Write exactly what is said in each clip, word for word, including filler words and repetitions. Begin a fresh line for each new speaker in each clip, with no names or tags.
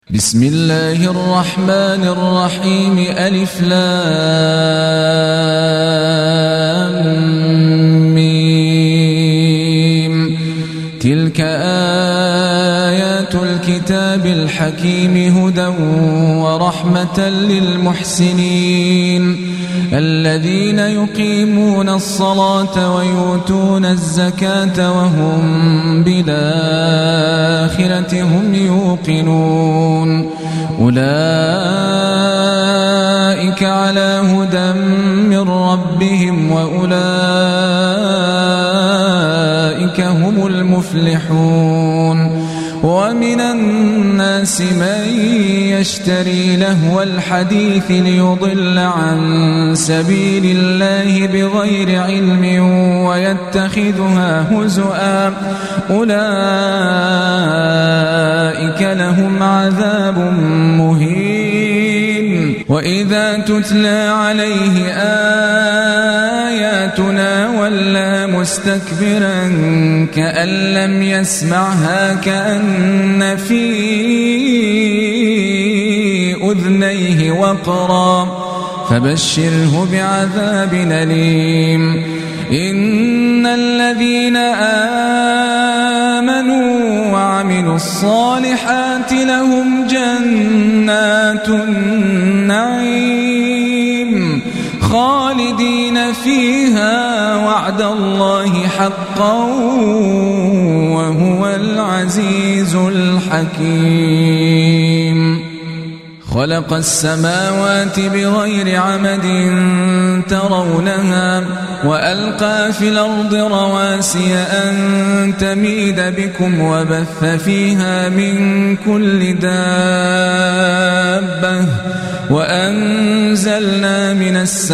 بسم الله الرحمن الرحيم ألف لام ميم تلك آيات الكتاب الحكيم هدى ورحمة للمحسنين الذين يقيمون الصلاة ويؤتون الزكاة وهم بالآخرة هم يوقنون أولئك على هدى من ربهم وأولئك هم المفلحون ومن الناس من يشتري لهو الحديث ليضل عن سبيل الله بغير علم ويتخذها هزؤا أولئك لهم عذاب مهين وإذا تتلى عليه آياتنا ولى مستكبرا كأن لم يسمعها كأن في أذنيه وقرا فبشره بعذاب أليم إن الذين آمنوا وعملوا الصالحات لهم جنات النعيم خالدين فيها وعد الله حقا وهو العزيز الحكيم خلق السماوات بغير عمد ترونها وألقى في الأرض رواسي أن تميد بكم وبث فيها من كل دابة وأنزلنا من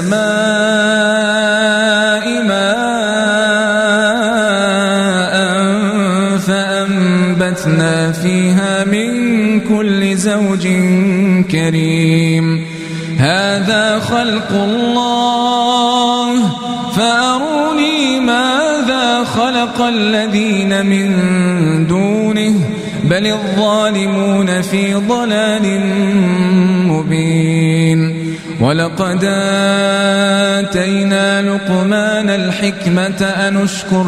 السماء ماء فأنبتنا فيها من كل زوج كريم هذا خلق الله فأروني ماذا خلق الذين من دونه بل الظالمون في ضلال مبين ولقد آتينا لقمان الحكمة أن اشكر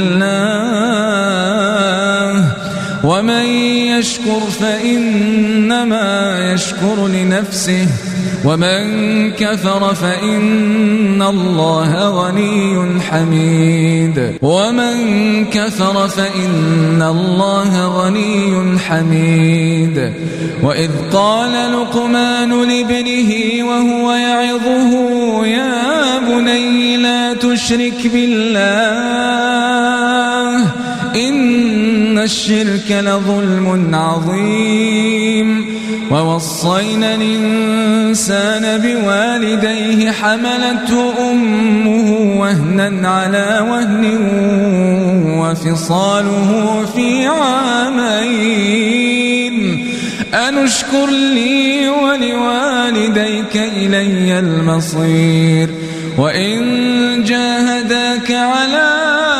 لله ومن يشكر فإنما يشكر لنفسه ومن كفر فإن الله غني حميد ومن كفر فإن الله غني حميد وإذ قال لقمان لابنه وهو يعظه يا بني لا تشرك بالله إن الشرك لظلم عظيم ووصينا الإنسان بوالديه حملته أمه وهنا على وهن وفصاله في عامين أن اشكر لي ولوالديك إلي المصير وإن جاهداك على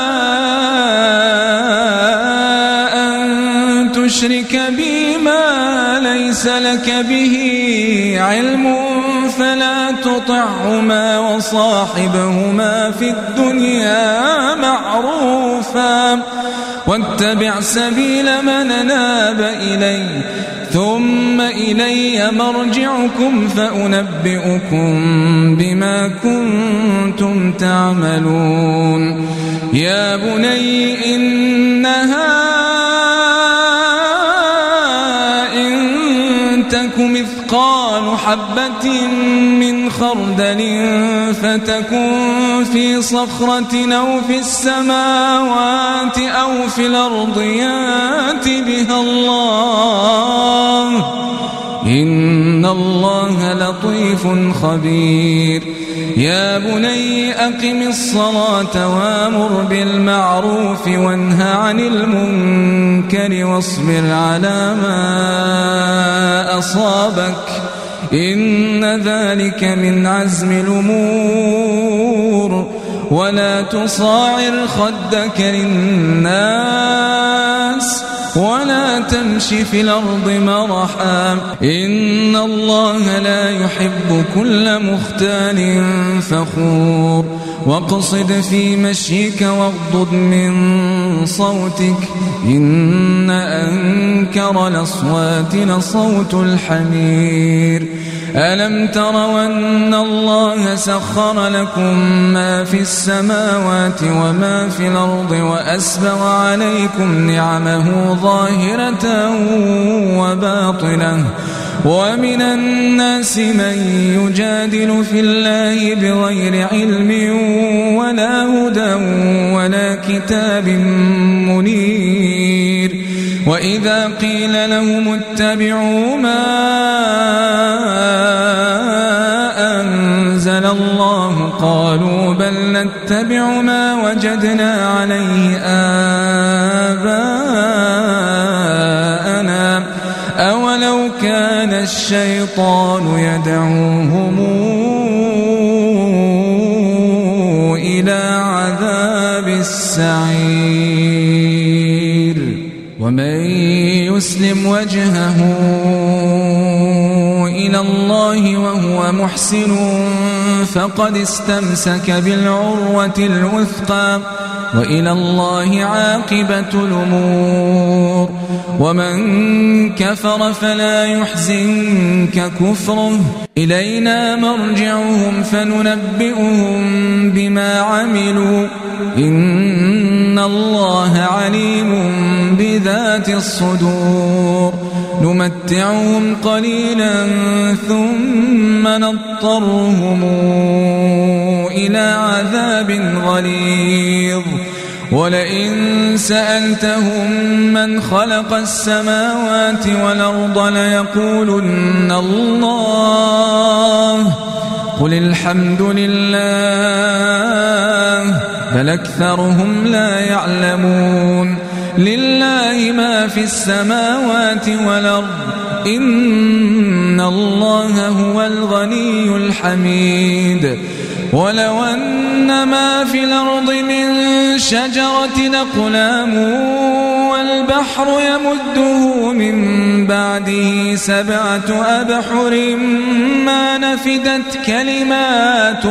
تشرك بي ما ليس لك به علم فلا تطعهما وصاحبهما في الدنيا معروفا واتبع سبيل من أناب إلي ثم إلي مرجعكم فأنبئكم بما كنتم تعملون يا بني إنها مثقال حبة من خردل فتكن في صخرة أو في السماوات أو في الأرض يأت بها الله إن الله لطيف خبير يا بني أقم الصلاة وأمر بالمعروف وانه عن المنكر واصبر على ما أصابك إن ذلك من عزم الأمور ولا تصاعر خدك للناس ولا تمش في الأرض مرحا إن الله لا يحب كل مختال فخور واقصد في مشيك واغضض من صوتك إن أنكر الأصوات لصوت الحمير ألم تروا أن الله سخر لكم ما في السماوات وما في الأرض وأسبغ عليكم نعمه ظاهرة وباطنة ومن الناس من يجادل في الله بغير علم ولا هدى ولا كتاب منير وإذا قيل لهم اتبعوا ما أنزل الله قالوا بل نتبع ما وجدنا عليه آباءنا أولو كان الشيطان يدعوهم إلى عذاب السعير ومن يسلم وجهه إلى الله وهو محسن فقد استمسك بالعروة الوثقى وإلى الله عاقبة الأمور ومن كفر فلا يحزنك كفره إلينا مرجعهم فننبئهم بما عملوا إن الله عليم بذات الصدور نمتعهم قليلا ثم نضطرهم إلى عذاب غليظ ولئن سألتهم من خلق السماوات والأرض ليقولن الله قل الحمد لله بل أكثرهم لا يعلمون لله ما في السماوات والأرض إن الله هو الغني الحميد ولو أن ما في الأرض من شجرة أقلام والبحر يمده من بعده سبعة أبحر ما نفدت كلمات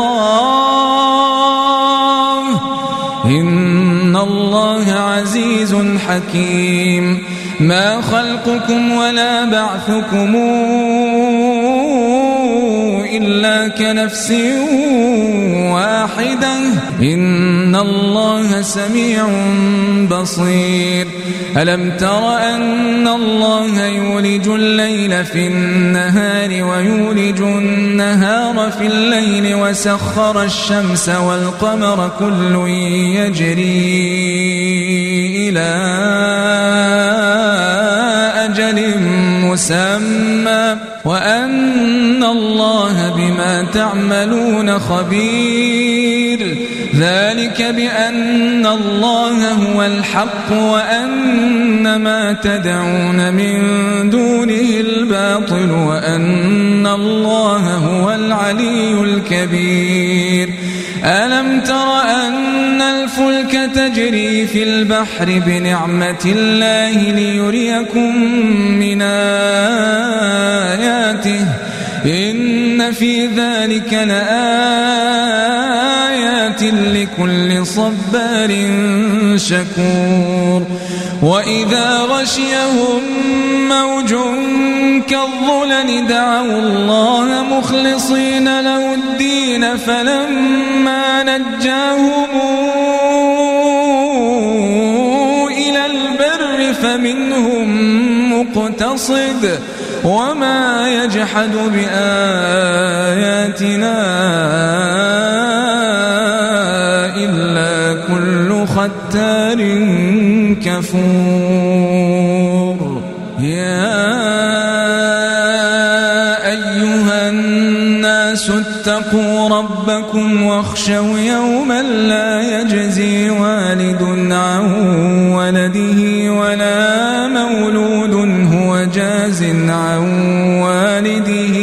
الله إن الله عزيز حكيم ما خلقكم ولا بعثكم إلا كنفس واحدة إن الله سميع بصير ألم تر أن الله يولج الليل في النهار ويولج النهار في الليل وسخر الشمس والقمر كل يجري إلى أجل مسمى وأن الله بما تعملون خبير ذلك بأن الله هو الحق وأن ما تدعون من دونه الباطل وأن الله هو العلي الكبير ألم تر أن الفلك تجري في البحر بنعمة الله ليريكم من آياته إن في ذلك لآيات لكل صبار شكور وإذا غشيهم موج كالظلل دعوا الله مخلصين له الدين فلما نجاهم إلى البر فمنهم مقتصد وما يجحد بآياتنا إلا كل ختار كفور يا أيها الناس اتقوا ربكم واخشوا يوما لا يجزي والد عن ولده ولا مولود هو جاز عن والده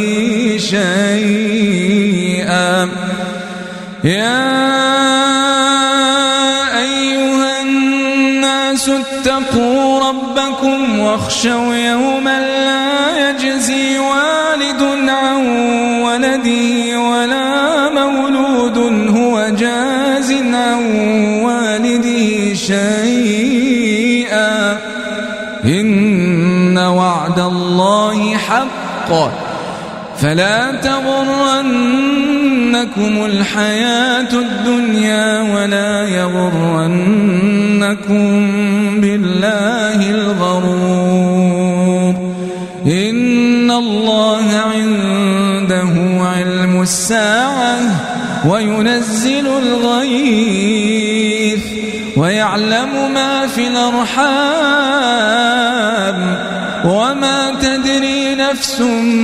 شيئا يا أيها الناس اتقوا ربكم واخشوا يوما لا يجزي والد عن ولده ولا مولود هو جاز عن والده شيئا إن وعد الله حق فلا تغرنكم الحياة الدنيا ولا يغرنكم بالله الغرور إن الله عنده علم الساعة وينزل الغيث ويعلم ما في الأرحام وما تدري نفس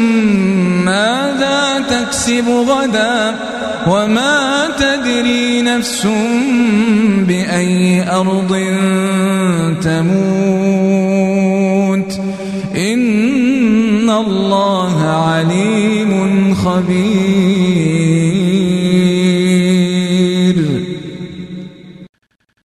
ماذا تكسب غدا وما تدري نفس بأي أرض تموت إن الله عليم خبير.